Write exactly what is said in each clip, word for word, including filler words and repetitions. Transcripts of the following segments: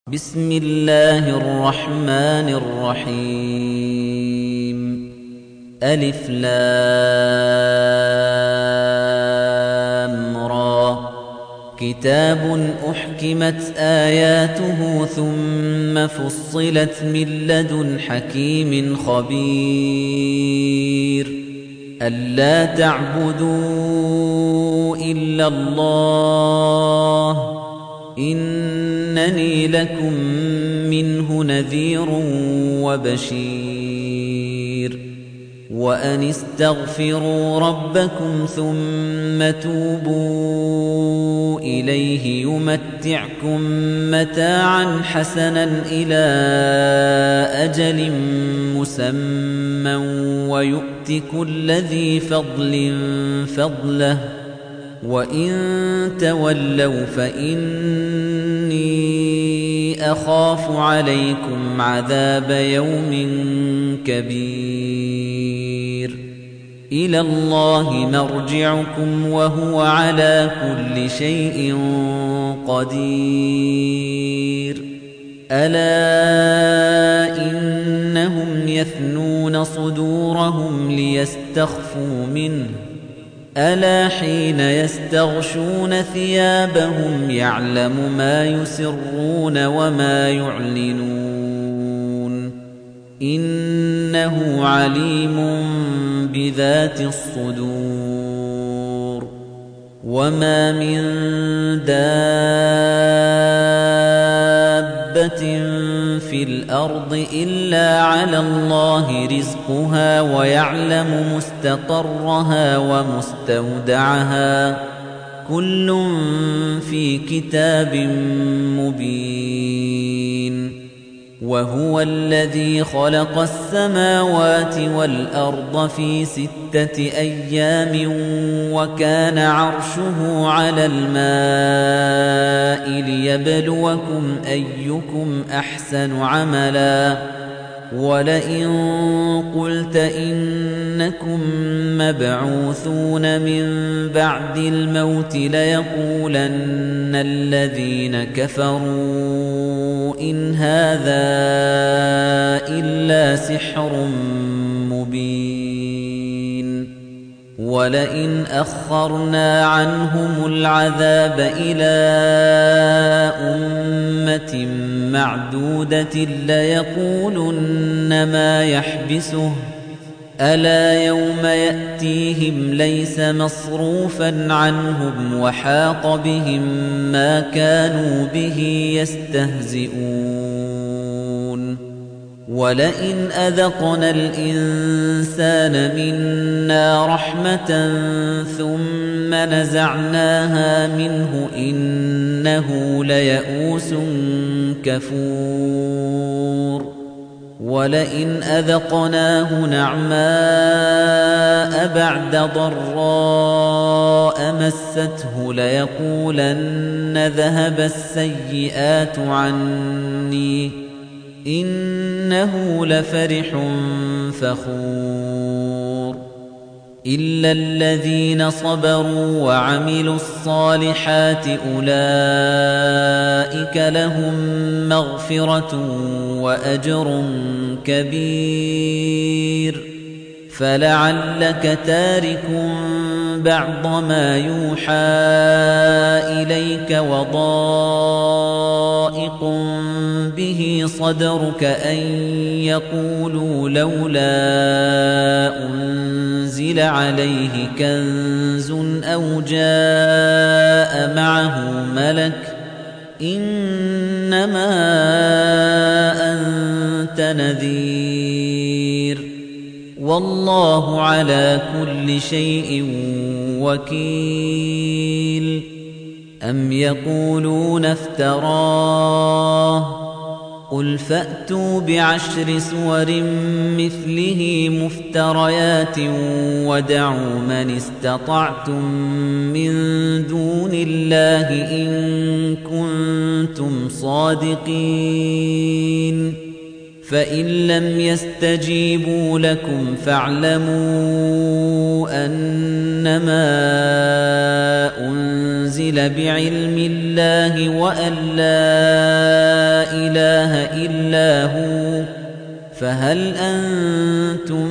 بسم الله الرحمن الرحيم ألف لام را كتاب أحكمت آياته ثم فصلت من لدن حكيم خبير ألا تعبدوا إلا الله إنني لكم منه نذير وبشير وأن استغفروا ربكم ثم توبوا إليه يمتعكم متاعا حسنا إلى أجل مسمى ويؤت كل ذي فضل فضله وَإِن تَوَلَّوْا فَإِنِّي أَخَافُ عَلَيْكُمْ عَذَابَ يَوْمٍ كَبِيرٍ إِلَى اللَّهِ مَرْجِعُكُمْ وَهُوَ عَلَى كُلِّ شَيْءٍ قَدِيرٌ أَلَا إِنَّهُمْ يَثْنُونَ صُدُورَهُمْ لِيَسْتَخْفُوا مِنْهُ ألا حين يستغشون ثيابهم يعلم ما يسرون وما يعلنون إنه عليم بذات الصدور وما من دابة في الأرض إلا على الله رزقها ويعلم مستقرها ومستودعها كل في كتاب مبين وهو الذي خلق السماوات والأرض في ستة أيام وكان عرشه على الماء ليبلوكم أيكم أحسن عملا ولئن قلت إنكم مبعوثون من بعد الموت ليقولن الذين كفروا إن هذا إلا سحر مبين ولئن أخرنا عنهم العذاب إلى أمة معدودة ليقولن ما يحبسه ألا يوم يأتيهم ليس مصروفا عنهم وحاق بهم ما كانوا به يستهزئون ولئن أذقنا الإنسان منا رحمة ثم نزعناها منه إنه ليئوس كفور ولئن أذقناه نعماء بعد ضراء مسته ليقولن ذهب السيئات عني إنه لفرح فخور إلا الذين صبروا وعملوا الصالحات أولئك لهم مغفرة وأجر كبير فلعلك تارك بعض ما يوحى إليك وضائق به صدرك أن يقولوا لولا أنزل عليه كنز أو جاء معه ملك إنما أنت نذير والله على كل شيء وكيل أم يقولون افتراه قل فأتوا بعشر سور مثله مفتريات ودعوا من استطعتم من دون الله إن كنتم صادقين فإن لم يستجيبوا لكم فاعلموا أنما أنزل بعلم الله وأن لا إله إلا هو فهل أنتم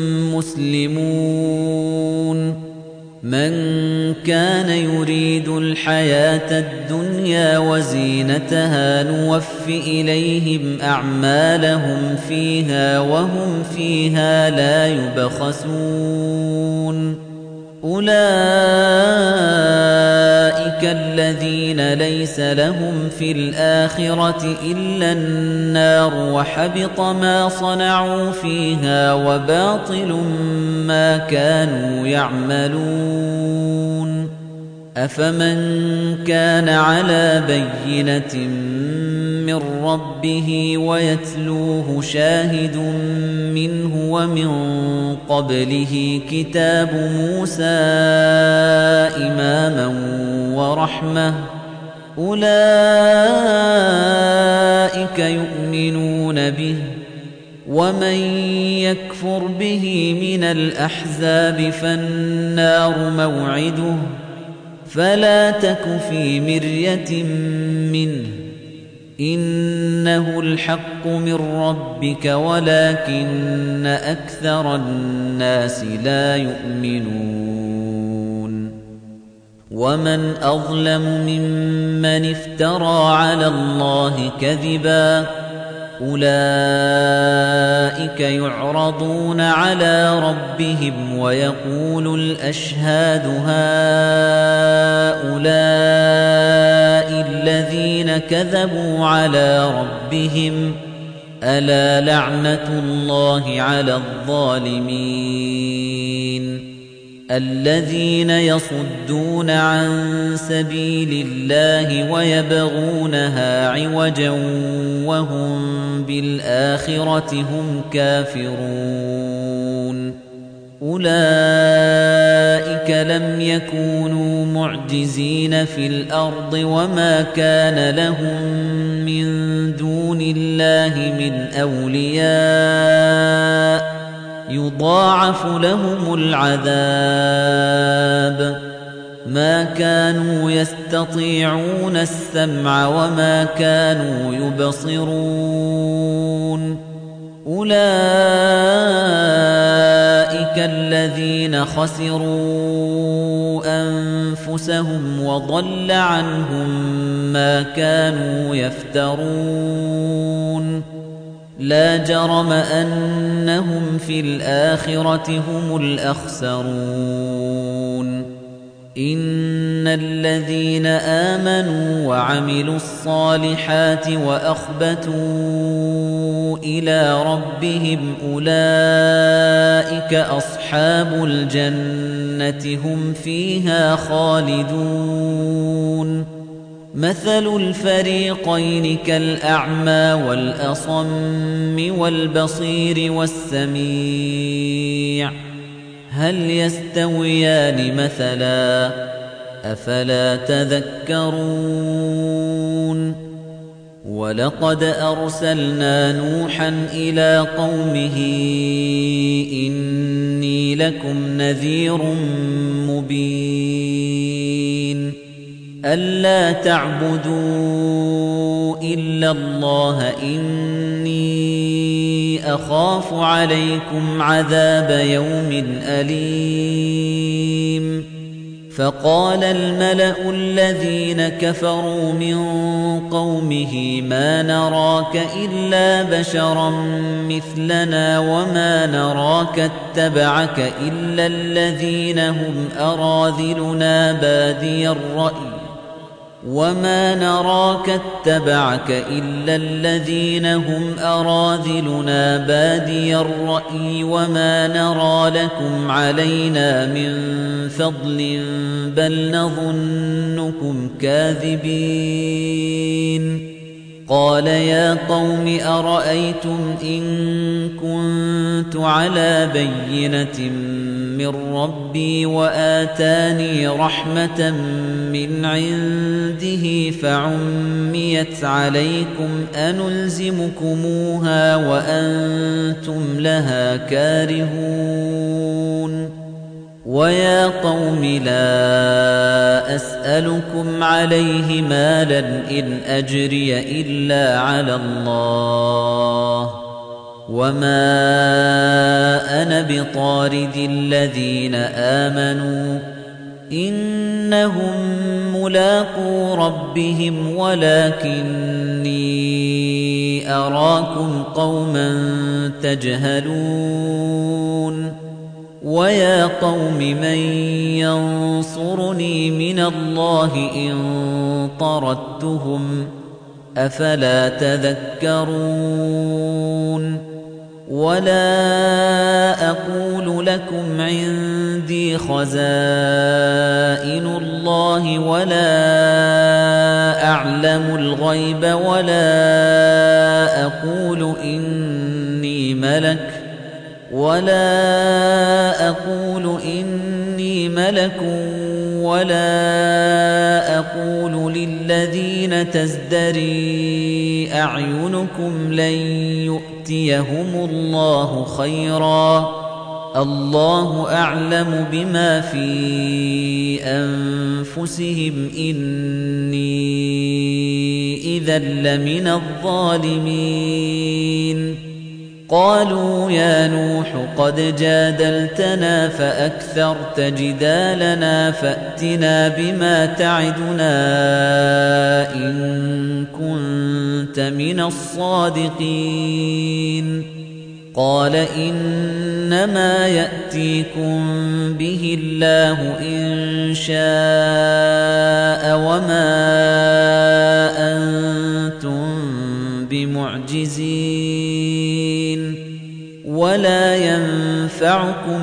مسلمون من كان يريد الحياة الدنيا وزينتها نوف إليهم أعمالهم فيها وهم فيها لا يبخسون أولئك الذين ليس لهم في الآخرة إلا النار وحبط ما صنعوا فيها وباطل ما كانوا يعملون أفمن كان على بينة من ربه ويتلوه شاهد منه ومن قبله كتاب موسى إماما ورحمة أولئك يؤمنون به ومن يكفر به من الأحزاب فالنار موعده فلا تك في مرية منه إنه الحق من ربك ولكن أكثر الناس لا يؤمنون ومن أظلم ممن افترى على الله كذبا أولئك يعرضون على ربهم ويقول الأشهاد هؤلاء الذين كذبوا على ربهم ألا لعنة الله على الظالمين الذين يصدون عن سبيل الله ويبغونها عوجا وهم بالآخرة هم كافرون أولئك لم يكونوا معجزين في الأرض وما كان لهم من دون الله من أولياء يضاعف لهم العذاب ما كانوا يستطيعون السمع وما كانوا يبصرون أولئك الذين خسروا أنفسهم وضل عنهم ما كانوا يفترون لا جرم أنهم في الآخرة هم الأخسرون إن الذين آمنوا وعملوا الصالحات وأخبتوا إلى ربهم أولئك أصحاب الجنة هم فيها خالدون مثل الفريقين كالأعمى والأصم والبصير والسميع هل يستويان مثلا أفلا تذكرون ولقد أرسلنا نوحا إلى قومه إني لكم نذير مبين ألا تعبدوا إلا الله إني أخاف عليكم عذاب يوم أليم فقال الملأ الذين كفروا من قومه ما نراك إلا بشرا مثلنا وما نراك اتبعك إلا الذين هم أراذلنا بادي الرأي وما نراك اتبعك إلا الذين هم أراذلنا بادي الرأي وما نرى لكم علينا من فضل بل نظنكم كاذبين قال يا قوم أرأيتم إن كنت على بينة من ربي وآتاني رحمة من عنده فعميت عليكم أنلزمكموها وأنتم لها كارهون وَيَا قَوْمِ لَا أَسْأَلُكُمْ عَلَيْهِ مَالًا إِنْ أَجْرِيَ إِلَّا عَلَى اللَّهِ وَمَا أَنَا بِطَارِدِ الَّذِينَ آمَنُوا إِنَّهُمْ مُلَاقُو رَبِّهِمْ وَلَكِنِّي أَرَاكُمْ قَوْمًا تَجْهَلُونَ وَيَا قَوْمِ مَن يَنصُرُنِي مِنَ اللَّهِ إِن طَرَدتُّهُمْ أَفَلَا تَذَكَّرُونَ وَلَا أَقُولُ لَكُمْ عِندِي خَزَائِنُ اللَّهِ وَلَا أَعْلَمُ الْغَيْبَ وَلَا أَقُولُ إِنِّي مَلَكٌ وَلَا أَقُولُ إِنِّي مَلَكٌ وَلَا أَقُولُ لِلَّذِينَ تَزْدَرِي أَعْيُنُكُمْ لَن يُؤْتِيَهُمُ اللَّهُ خَيْرًا اللَّهُ أَعْلَمُ بِمَا فِي أَنفُسِهِمْ إِنِّي إِذًا لَّمِنَ الظَّالِمِينَ قالوا يا نوح قد جادلتنا فأكثرت جدالنا فأتنا بما تعدنا إن كنت من الصادقين قال إنما يأتيكم به الله إن شاء وما أنتم بمعجزين ولا ينفعكم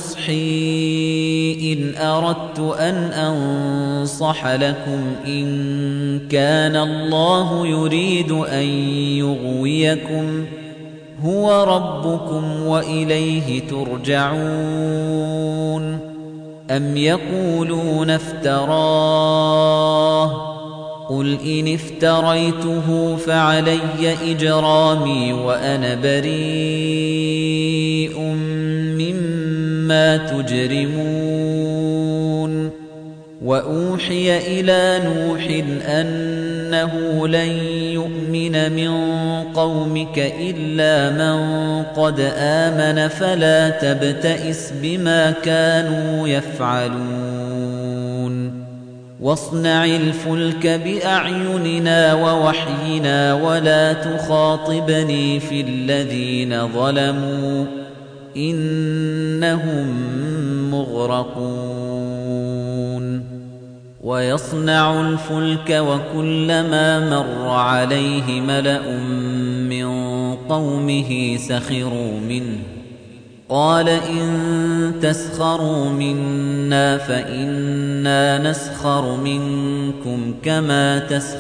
نصحي إن أردت أن أنصح لكم إن كان الله يريد أن يغويكم هو ربكم وإليه ترجعون أم يقولون افتراه قل إن افتريته فعلي إجرامي وأنا بريء مما تجرمون وأوحي إلى نوح أنه لن يؤمن من قومك إلا من قد آمن فلا تبتئس بما كانوا يفعلون واصنع الفلك بأعيننا ووحينا ولا تخاطبني في الذين ظلموا إنهم مغرقون ويصنع الفلك وكلما مر عليه ملأ من قومه سخروا منه قال إن تسخروا منا فإنا نسخر منكم كما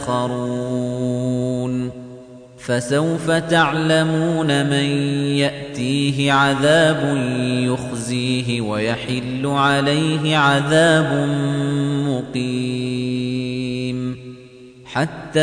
تسخرون فسوف تعلمون من يأتيه عذاب يخزيه ويحل عليه عذاب مقيم حتى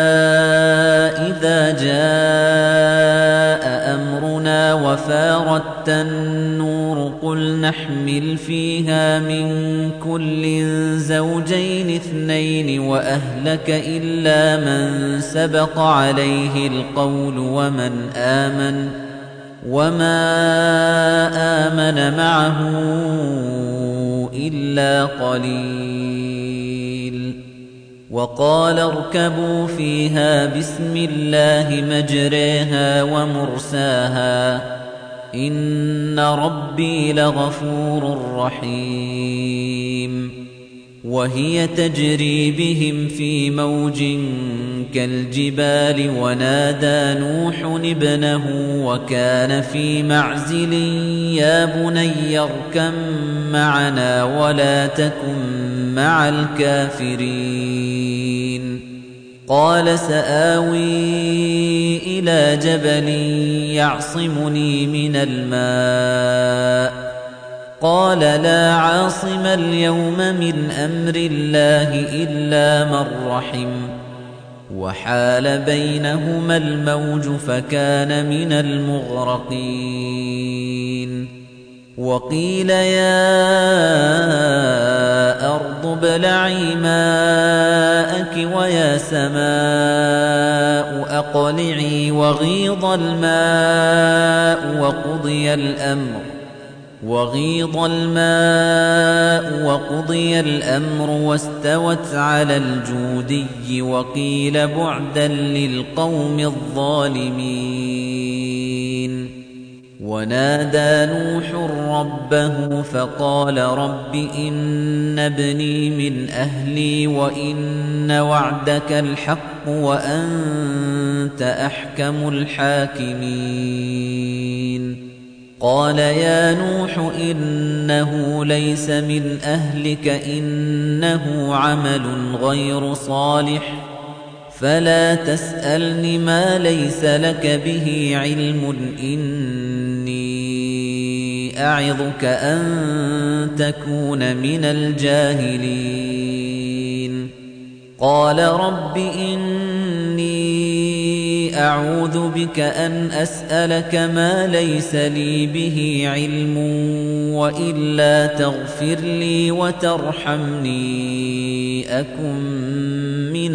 إذا جاء أمرنا وفارت النور قل نحمل فيها من كل زوجين اثنين وأهلك إلا من سبق عليه القول ومن آمن وما آمن معه إلا قليل وقال اركبوا فيها بسم الله مجريها ومرساها إن ربي لغفور رحيم وهي تجري بهم في موج كالجبال ونادى نوح ابنه وكان في معزل يا بني اركب معنا ولا تكن مع الكافرين قال سآوي إلى جبل يعصمني من الماء قال لا عاصم اليوم من أمر الله إلا من رحم وحال بينهما الموج فكان من المغرقين وقيل يا أرض ابلعي ماءك ويا سماء أقلعي وغيض الماء وقضي الأمر وغيض الماء وقضي الأمر واستوت على الجودي وقيل بعدا للقوم الظالمين ونادى نوح ربه فقال رب إن ابني من أهلي وإن وعدك الحق وأنت أحكم الحاكمين قال يا نوح إنه ليس من أهلك إنه عمل غير صالح فلا تسألني ما ليس لك به علم إني أعظك أن تكون من الجاهلين قال رب إني أعوذ بك أن أسألك ما ليس لي به علم وإلا تغفر لي وترحمني أكن من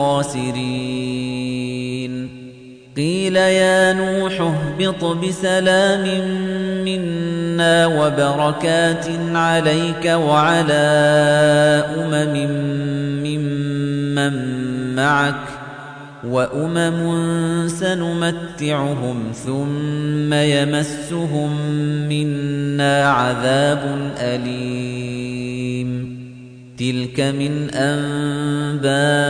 الخاسرين قيل يا نوح اهبط بسلام منا وبركات عليك وعلى أمم ممن معك وأمم سنمتعهم ثم يمسهم منا عذاب أليم تلك من أنباء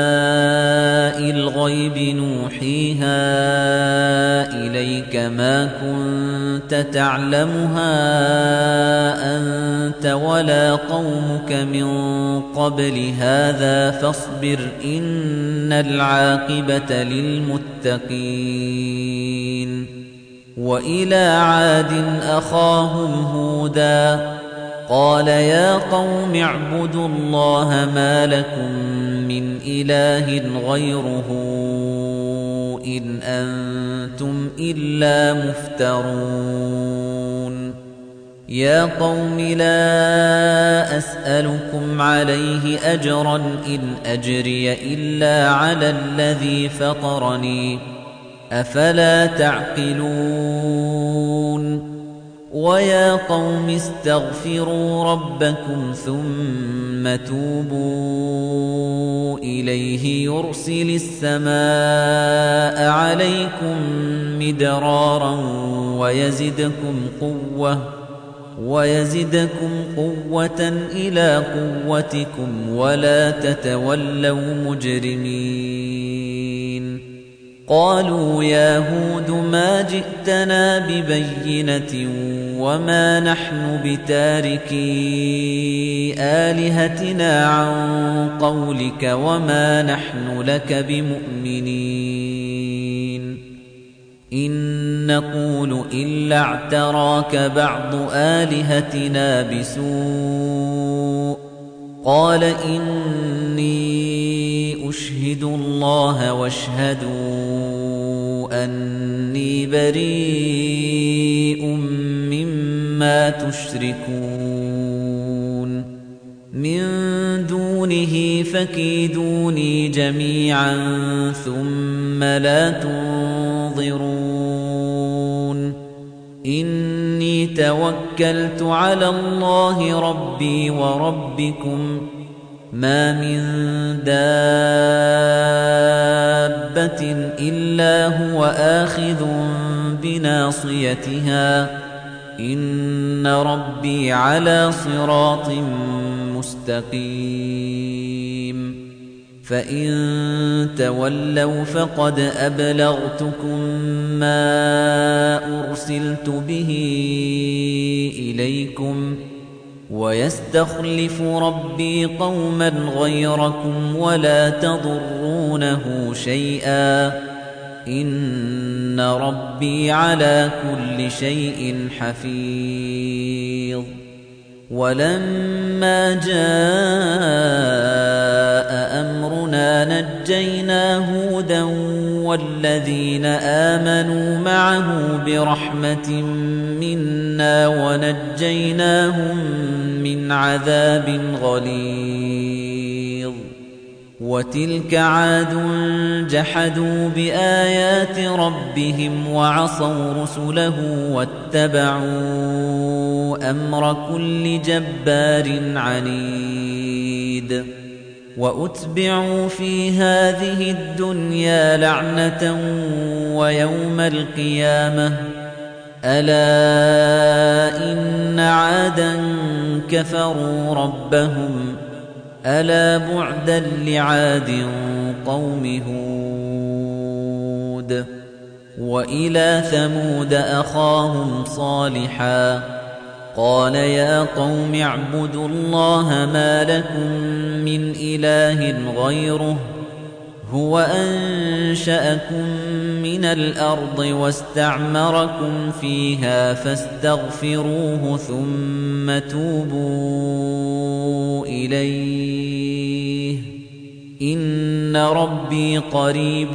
الغيب نوحيها إليك ما كنت تعلمها أنت ولا قومك من قبل هذا فاصبر إن العاقبة للمتقين وإلى عاد أخاهم هودا قال يا قوم اعبدوا الله ما لكم من إله غيره إن أنتم إلا مفترون يا قوم لا أسألكم عليه أجرا إن أجري إلا على الذي فطرني أفلا تعقلون ويا قوم استغفروا ربكم ثم توبوا إليه يرسل السماء عليكم مدرارا ويزدكم قوة ويزدكم قوة إلى قوتكم ولا تتولوا مجرمين قالوا يا هود ما جئتنا ببينة وما نحن بتاركي آلهتنا عن قولك وما نحن لك بمؤمنين إن نقول إلا اعتراك بعض آلهتنا بسوء قال إني أشهد الله واشهدوا أني بريء مما تشركون من دونه فكيدوني جميعا ثم لا تنظرون إني توكلت على الله ربي وربكم ما من دابة إلا هو آخذ بناصيتها إن ربي على صراط مستقيم فإن تولوا فقد أبلغتكم ما أرسلت به إليكم ويستخلف ربي قوما غيركم ولا تضرونه شيئا إن ربي على كل شيء حفيظ ولما جاء أمرنا نجينا هودا والذين آمنوا معه برحمة منا ونجيناهم من عذاب غليظ وتلك عاد جحدوا بآيات ربهم وعصوا رسله واتبعوا أمر كل جبار عنيد وأتبعوا في هذه الدنيا لعنة ويوم القيامة ألا إن عادا كفروا ربهم ألا بعدا لعاد قوم هود وإلى ثمود أخاهم صالحا قال يا قوم اعبدوا الله ما لكم من إله غيره هو أنشأكم من الأرض واستعمركم فيها فاستغفروه ثم توبوا إليه إن ربي قريب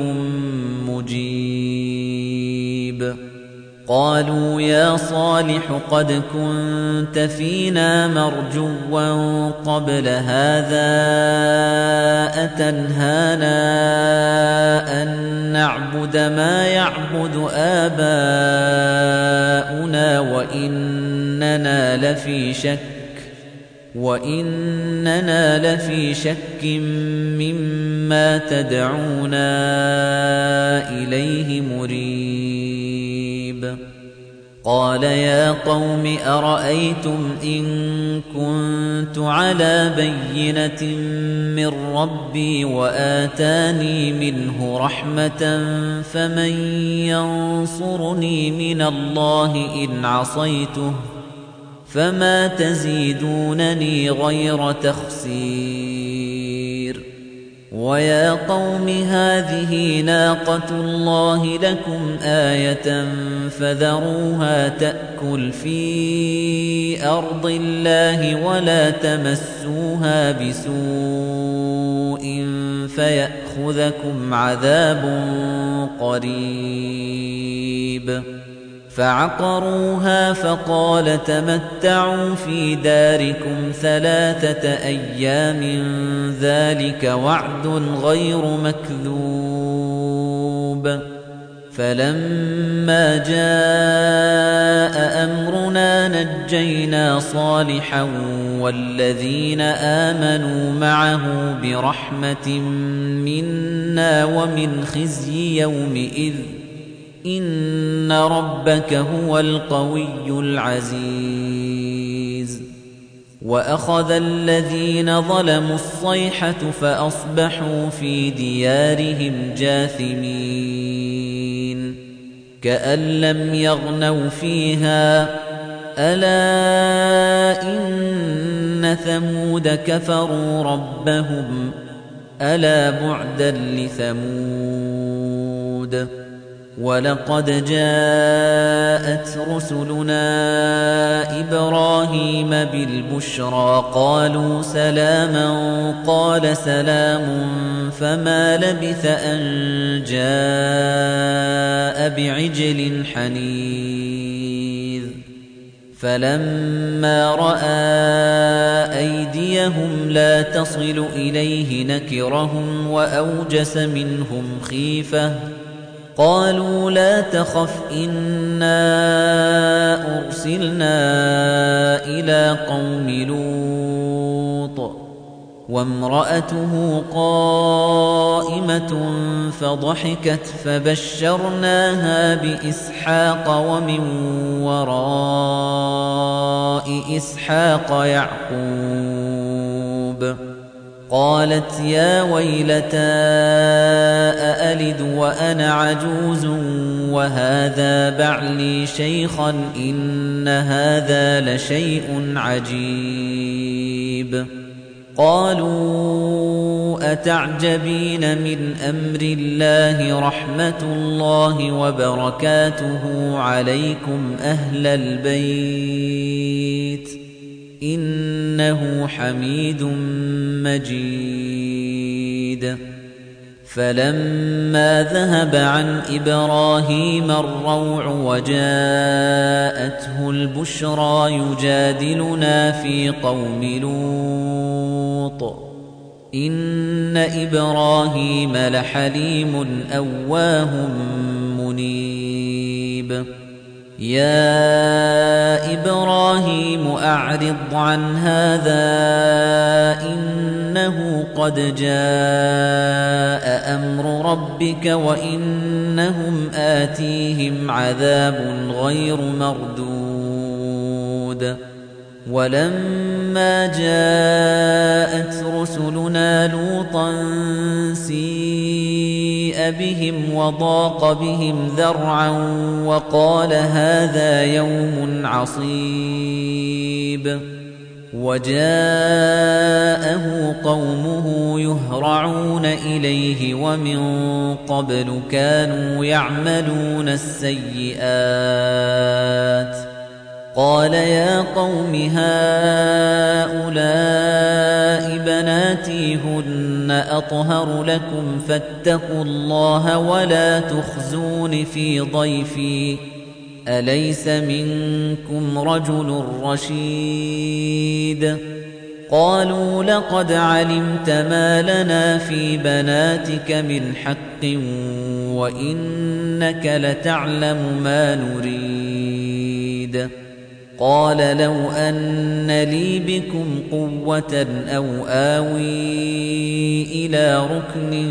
مجيب قالوا يا صالح قد كنت فينا مرجوا قبل هذا أتنهانا أن نعبد ما يعبد آباؤنا وإننا لفي شك وإننا لفي شك مما تدعونا إليه مريب قال يا قوم أرأيتم إن كنت على بينة من ربي وآتاني منه رحمة فمن ينصرني من الله إن عصيته فما تزيدونني غير تخسير ويا قوم هذه ناقة الله لكم آية فذروها تأكل في أرض الله ولا تمسوها بسوء فيأخذكم عذاب قريب فعقروها فقال تمتعوا في داركم ثلاثة أيام ذلك وعد غير مكذوب فلما جاء أمرنا نجينا صالحا والذين آمنوا معه برحمة منا ومن خزي يومئذ إن ربك هو القوي العزيز وأخذ الذين ظلموا الصيحة فأصبحوا في ديارهم جاثمين كأن لم يغنوا فيها ألا إن ثمود كفروا ربهم ألا بعدا لثمود وَلَقَدْ جَاءَتْ رُسُلُنَا إِبْرَاهِيمَ بِالْبُشْرَى قَالُوا سَلَامًا قَالَ سَلَامٌ فَمَا لَبِثَ أَن جَاءَ بِعِجْلٍ حَنِيذٍ فَلَمَّا رَأَى أَيْدِيَهُمْ لَا تَصِلُ إِلَيْهِ نَكِرَهُمْ وَأَوْجَسَ مِنْهُمْ خِيفَةً قالوا لا تخف إنا أرسلنا إلى قوم لوط وامرأته قائمة فضحكت فبشرناها بإسحاق ومن وراء إسحاق يعقوب قالت يا ويلتى أألد وأنا عجوز وهذا بعلي شيخا إن هذا لشيء عجيب قالوا أتعجبين من أمر الله رحمة الله وبركاته عليكم أهل البيت إنه حميد مجيد فَلَمَّا ذَهَبَ عَنْ إِبْرَاهِيمَ الرَّوْعُ وَجَاءَتْهُ الْبُشْرَى يُجَادِلُنَا فِي قَوْمِ لُوطٍ إِنَّ إِبْرَاهِيمَ لَحَلِيمٌ أَوَّاهٌ مُنِيبٌ يَا إِبْرَاهِيمُ أَعْرِضْ عَنْ هَذَا إِنَّهُ قَدْ جَاءَ أَمْرُ رَبِّكَ وَإِنَّهُمْ آتِيهِمْ عَذَابٌ غَيْرُ مَرْدُودٍ وَلَمَّا جَاءَتْ رُسُلُنَا لُوطًا سِيءَ بِهِمْ وَضَاقَ بِهِمْ ذَرْعًا وَقَالَ هَذَا يَوْمٌ عَصِيبٌ وَجَاءَهُ قَوْمُهُ يُهْرَعُونَ إِلَيْهِ وَمِن قَبْلُ كَانُوا يَعْمَلُونَ السَّيِّئَاتِ قَالَ يَا قَوْمِ هَؤُلَاءِ بَنَاتِي هُنَّ أَطْهَرُ لَكُمْ فَاتَّقُوا اللَّهَ وَلَا تُخْزُونِ فِي ضَيْفِي أَلَيْسَ مِنكُمْ رَجُلٌ رَّشِيدٌ قَالُوا لَقَدْ عَلِمْتَ مَا لَنَا فِي بَنَاتِكَ مِنْ حَقٍّ وَإِنَّكَ لَتَعْلَمُ مَا نُرِيدُ قَالَ لَوْ أَنَّ لِي بِكُمْ قُوَّةً أَوْ آوِي إِلَى رُكْنٍ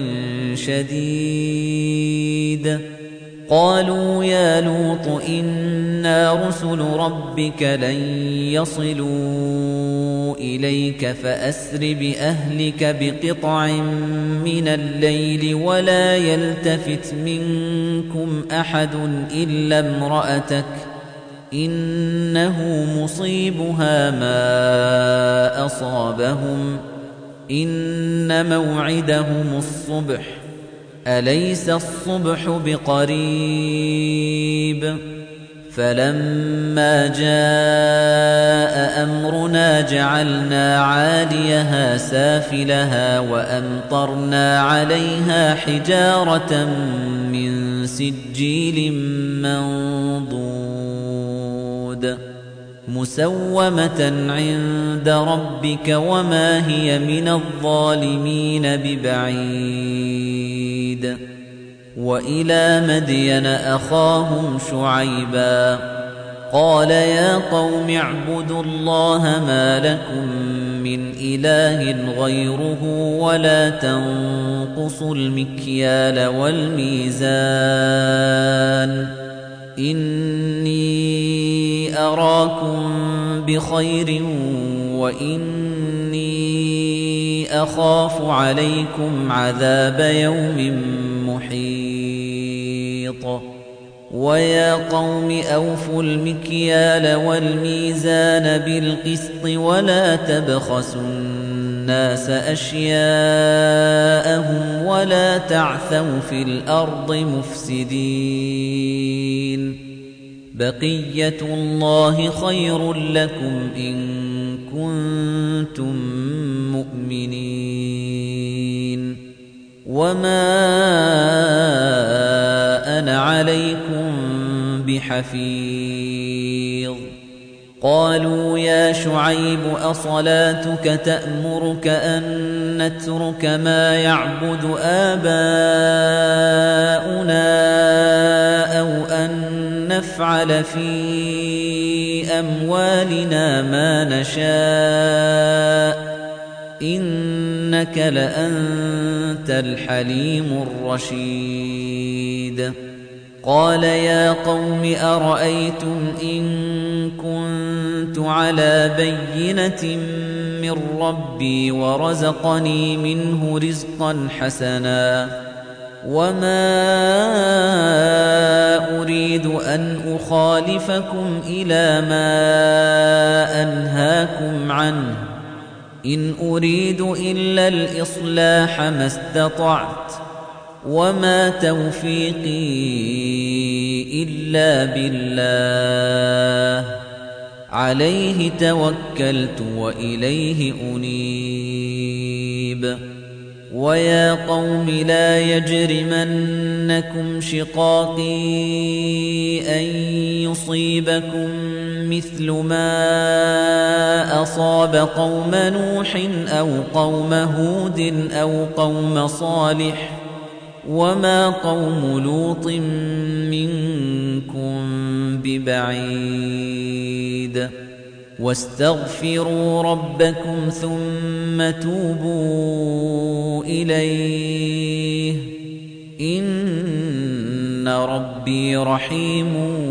شَدِيدٍ قَالُوا يَا لُوطُ إِنَّا رُسُلُ رَبِّكَ لَن يَصِلُوا إِلَيْكَ فَأَسْرِ بِأَهْلِكَ بِقِطْعٍ مِنَ اللَّيْلِ وَلَا يَلْتَفِتْ مِنكُمْ أَحَدٌ إِلَّا امْرَأَتَكَ إِنَّهُ مُصِيبُهَا مَا أَصَابَهُمْ إِنَّ مَوْعِدَهُمُ الصُّبْحُ أَلَيْسَ الصُّبْحُ بِقَرِيبٍ فَلَمَّا جَاءَ أَمْرُنَا جَعَلْنَا عَالِيَهَا سَافِلَهَا وَأَمْطَرْنَا عَلَيْهَا حِجَارَةً مِّن سِجِّيلٍ مَّنضُودٍ مُّسَوَّمَةً عِندَ رَبِّكَ وَمَا هِيَ مِنَ الظَّالِمِينَ بِبَعِيدٍ وَإِلَى مَدْيَنَ أَخَاهُمْ شُعَيْبًا قَالَ يَا قَوْمِ اعْبُدُوا اللَّهَ مَا لَكُم مِّنْ إِلَٰهٍ غَيْرُهُ وَلَا تَنقُصُوا الْمِكْيَالَ وَالْمِيزَانَ إِنِّي أَرَاكُم بِخَيْرٍ وَإِنِّي أَخَافُ عَلَيْكُمْ عَذَابَ يَوْمٍ مُحِيطٍ وَيَا قَوْمِ أَوْفُوا الْمِكْيَالَ وَالْمِيزَانَ بِالْقِسْطِ وَلَا تَبْخَسُوا النَّاسَ أَشْيَاءَهُمْ وَلَا تَعْثَوْا فِي الْأَرْضِ مُفْسِدِينَ بَقِيَّةُ اللَّهِ خَيْرٌ لَّكُمْ إِن كُنتُم مُّؤْمِنِينَ وَمَا أَنَا عَلَيْكُمْ بِحَفِيظٍ قَالُوا يَا شُعَيْبُ أَصَلَاتُكَ تَأْمُرُكَ أَن نَّتْرُكَ مَا يَعْبُدُ آبَاؤُنَا أَوْ أَن نَّفْعَلَ فِي أَمْوَالِنَا مَا نَشَاءُ إِنَّكَ لَأَنتَ الْحَلِيمُ الرَّشِيدُ قَالَ يَا قَوْمِ أَرَأَيْتُمْ إِن كُنتُ عَلَى بَيِّنَةٍ مِّن رَّبِّي وَرَزَقَنِي مِنْهُ رِزْقًا حَسَنًا وَمَا أُرِيدُ أَنْ أُخَالِفَكُمْ إِلَىٰ مَا أَنْهَاكُمْ عَنْهُ إِنْ أُرِيدُ إِلَّا الْإِصْلَاحَ مَا اسْتَطَعْتُ وَمَا تَوْفِيقِي إِلَّا بِاللَّهِ عَلَيْهِ تَوَكَّلْتُ وَإِلَيْهِ أُنِيبُ وَيَا قَوْمِ لَا يَجْرِمَنَّكُمْ شِقَاقِي أَن يُصِيبَكُم مِّثْلُ مَا أَصَابَ قَوْمَ نُوحٍ أَوْ قَوْمَ هُودٍ أَوْ قَوْمَ صَالِحٍ ۚ وَمَا قَوْمُ لُوطٍ مِّنكُم بِبَعِيدٍ وَاسْتَغْفِرُوا رَبَّكُمْ ثُمَّ تُوبُوا إِلَيْهِ إِنَّ رَبِّي رَحِيمٌ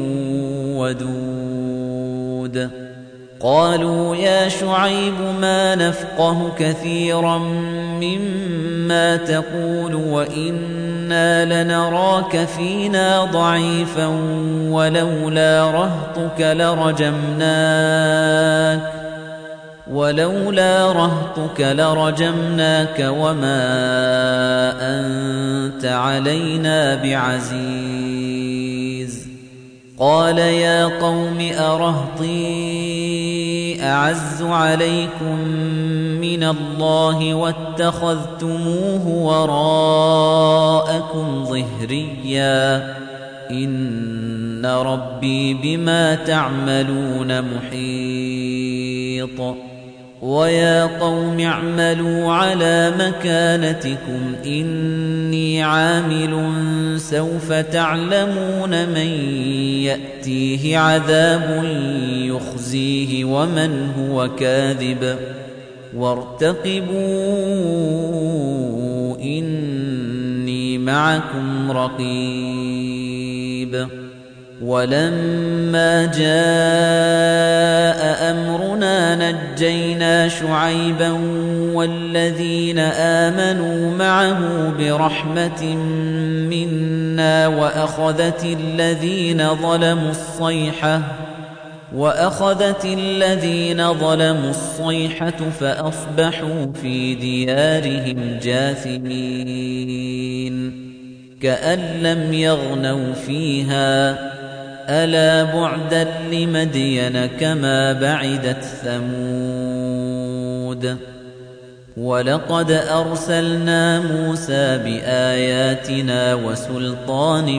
وَدُودٌ قَالُوا يَا شُعَيْبُ مَا نَفْقَهُ كَثِيرًا مِّمَّا تَقُولُ وَإِنَّا لَنَرَاكَ فِينَا ضَعِيفًا وَلَوْلَا رَهْطُكَ لَرَجَمْنَاكَ وَلَوْلَا رَهْطُكَ لَرَجَمْنَاكَ وَمَا أَنتَ عَلَيْنَا بِعَزِيزٍ قَالَ يَا قَوْمِ أَرَهْطِي أَعَزُّ عَلَيْكُم مِّنَ اللَّهِ وَاتَّخَذْتُمُوهُ وَرَاءَكُمْ ظِهْرِيًّا إِنَّ رَبِّي بِمَا تَعْمَلُونَ مُحِيطٌ وَيَا قَوْمِ اعْمَلُوا عَلَى مَكَانَتِكُمْ إِنِّي عَامِلٌ سَوْفَ تَعْلَمُونَ مَن يَأْتِيهِ عَذَابٌ يُخْزِيهِ وَمَنْ هُوَ كَاذِبٌ وَارْتَقِبُوا إِنِّي مَعَكُمْ رَقِيبٌ وَلَمَّا جَاءَ أَمْرُنَا نَجَّيْنَا شُعَيْبًا وَالَّذِينَ آمَنُوا مَعَهُ بِرَحْمَةٍ مِنَّا وَأَخَذَتِ الَّذِينَ ظَلَمُوا الصَّيْحَةُ وَأَخَذَتِ الَّذِينَ ظَلَمُوا الصَّيْحَةُ فَأَصْبَحُوا فِي دِيَارِهِمْ جَاثِمِينَ كَأَن لَّمْ يَغْنَوْا فِيهَا أَلَا بُعْدًا لِّمَدْيَنَ كَمَا بَعِدَتْ ثَمُودُ وَلَقَدْ أَرْسَلْنَا مُوسَىٰ بِآيَاتِنَا وَسُلْطَانٍ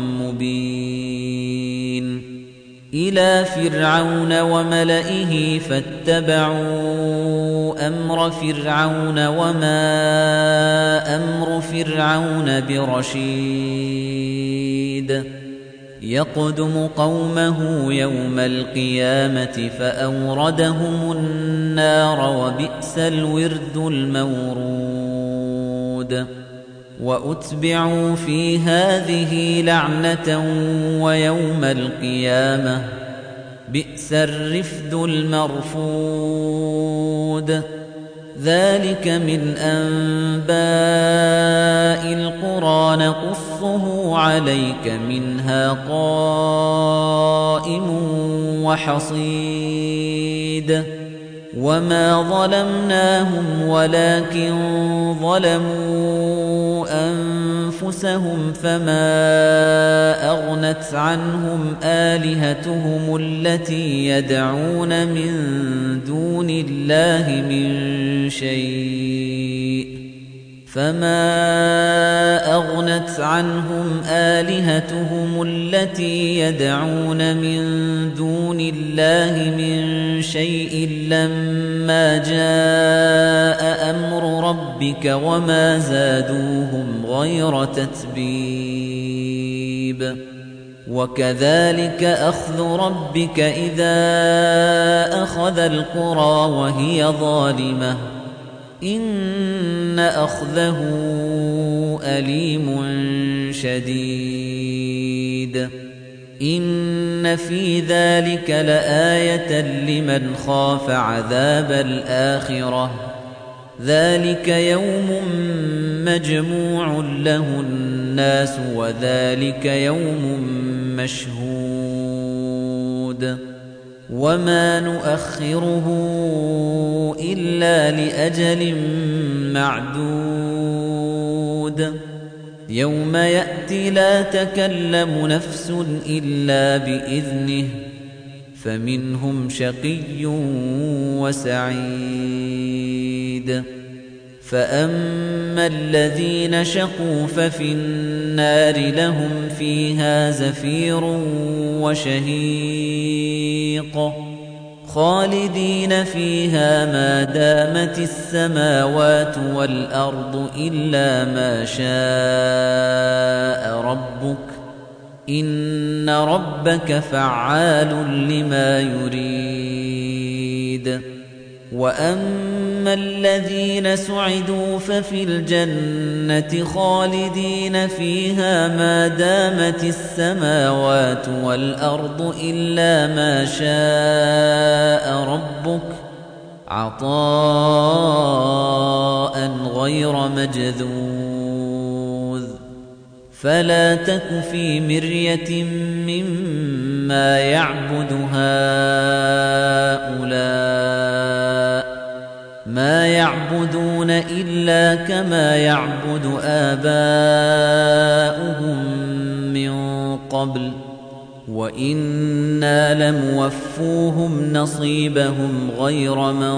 مُّبِينٍ إِلَىٰ فِرْعَوْنَ وَمَلَئِهِ فَاتَّبَعُوا أَمْرَ فِرْعَوْنَ وَمَا أَمْرُ فِرْعَوْنَ بِرَشِيدٍ يَقْدُمُ قَوْمَهُ يَوْمَ الْقِيَامَةِ فَأَوْرَدَهُمُ النَّارَ وَبِئْسَ الْوِرْدُ الْمَوْرُودُ وَأُتْبِعُوا فِي هَٰذِهِ لَعْنَةً وَيَوْمَ الْقِيَامَةِ بِئْسَ الرِّفْدُ الْمَرْفُودُ ذَلِكَ مِنْ أَنبَاءِ الْقُرَىٰ نَقُصُّهُ عَلَيْكَ مِنْهَا قَائِمٌ وَحَصِيدٌ وَمَا ظَلَمْنَاهُمْ وَلَٰكِن ظَلَمُوا أَنفُسَهُمْ فَمَا أَغْنَتْ عَنْهُمْ آلِهَتُهُمُ الَّتِي يَدْعُونَ مِن دُونِ اللَّهِ مِن شَيْءٍ فَمَا أَغْنَتْ عَنْهُمْ آلِهَتُهُمُ الَّتِي يَدْعُونَ مِن دُونِ اللَّهِ مِن شَيْءٍ لَّمَّا جَاءَ أَمْرُ رَبِّكَ وَمَا زَادُوهُمْ غَيْرَ تَتْبِيبٍ وَكَذَلِكَ أَخْذُ رَبِّكَ إِذَا أَخَذَ الْقُرَىٰ وَهِيَ ظَالِمَةٌ إِنَّ أَخْذَهُ أَلِيمٌ شَدِيدٌ إِنَّ فِي ذَلِكَ لَآيَةً لِمَنْ خَافَ عَذَابَ الْآخِرَةِ ذَلِكَ يَوْمٌ مَّجْمُوعٌ لَّهُ النَّاسُ وَذَلِكَ يَوْمٌ مَّشْهُودٌ وَمَا نُؤَخِّرُهُ إِلَّا لِأَجَلٍ مَّعْدُودٍ يَوْمَ يَأْتِي لَا تَكَلَّمُ نَفْسٌ إِلَّا بِإِذْنِهِ فَمِنْهُمْ شَقِيٌّ وَسَعِيدٌ فأما الذين شقوا ففي النار لهم فيها زفير وشهيق خالدين فيها ما دامت السماوات والأرض إلا ما شاء ربك إن ربك فعال لما يريد وأما الذين سعدوا ففي الجنة خالدين فيها ما دامت السماوات والأرض إلا ما شاء ربك عطاء غير مجذوذ فلا تك في مرية مما يعبد هؤلاء ما يعبدون إلا كما يعبد آباؤهم من قبل وإنا لموفوهم نصيبهم غير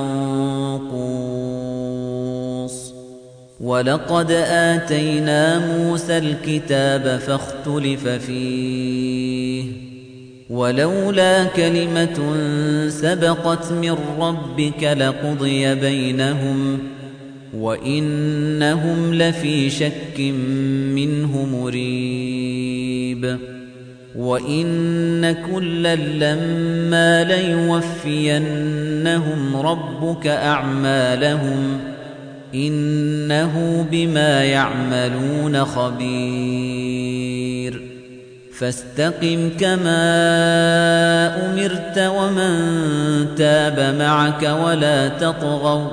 منقوص ولقد آتينا موسى الكتاب فاختلف فيه ولولا كلمة سبقت من ربك لقضي بينهم وإنهم لفي شك منه مريب وإن كلا لما ليوفينهم ربك أعمالهم إنه بما يعملون خبير فاستقم كما أمرت ومن تاب معك ولا تطغوا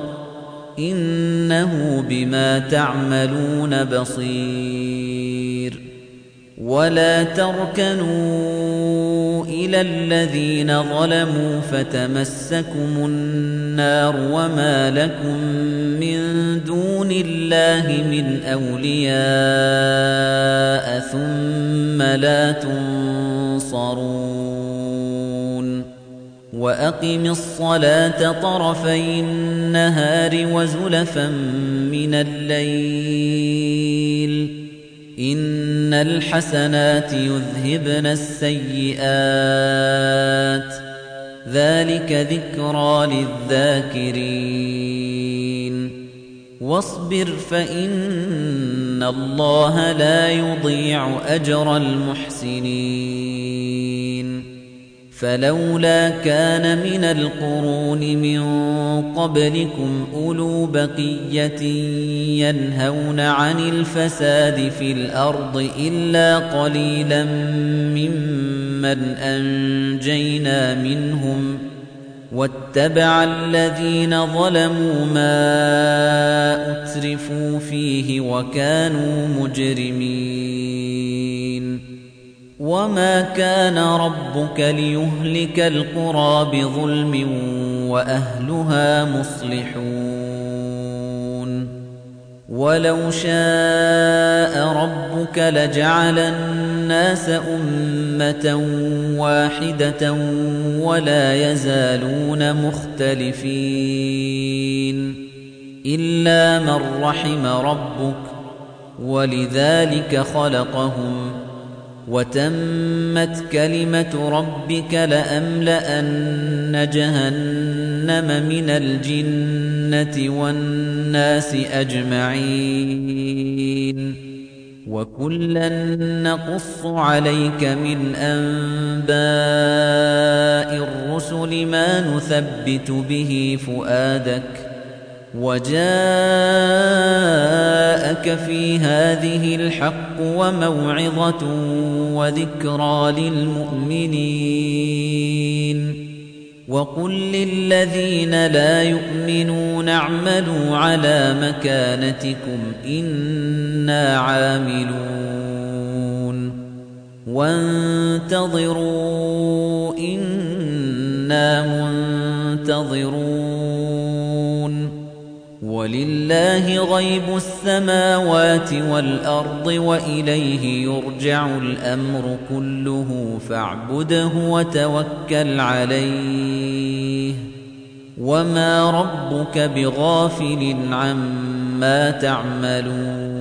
إنه بما تعملون بصير ولا تركنوا إلى الذين ظلموا فتمسكم النار وما لكم من دون الله من أولياء ثم لا تنصرون وأقم الصلاة طرفي النهار وزلفا من الليل إن الحسنات يذهبن السيئات ذلك ذكرى للذاكرين واصبر فإن الله لا يضيع أجر المحسنين فلولا كان من القرون من قبلكم أولو بقية ينهون عن الفساد في الأرض إلا قليلا ممن أنجينا منهم واتبع الذين ظلموا ما أترفوا فيه وكانوا مجرمين وما كان ربك ليهلك القرى بظلم وأهلها مصلحون ولو شاء ربك لجعل الناس أمة واحدة ولا يزالون مختلفين إلا من رحم ربك ولذلك خلقهم وتمت كلمة ربك لأملأن جهنم من الجنة والناس أجمعين وكلا نقص عليك من أنباء الرسل ما نثبت به فؤادك وجاءك في هذه الحق وموعظة وذكرى للمؤمنين وقل للذين لا يؤمنون اعملوا على مكانتكم إنا عاملون وانتظروا إنا منتظرون ولله غيب السماوات والأرض وإليه يرجع الأمر كله فاعبده وتوكل عليه وما ربك بغافل عما عَمَّا تَعْمَلُونَ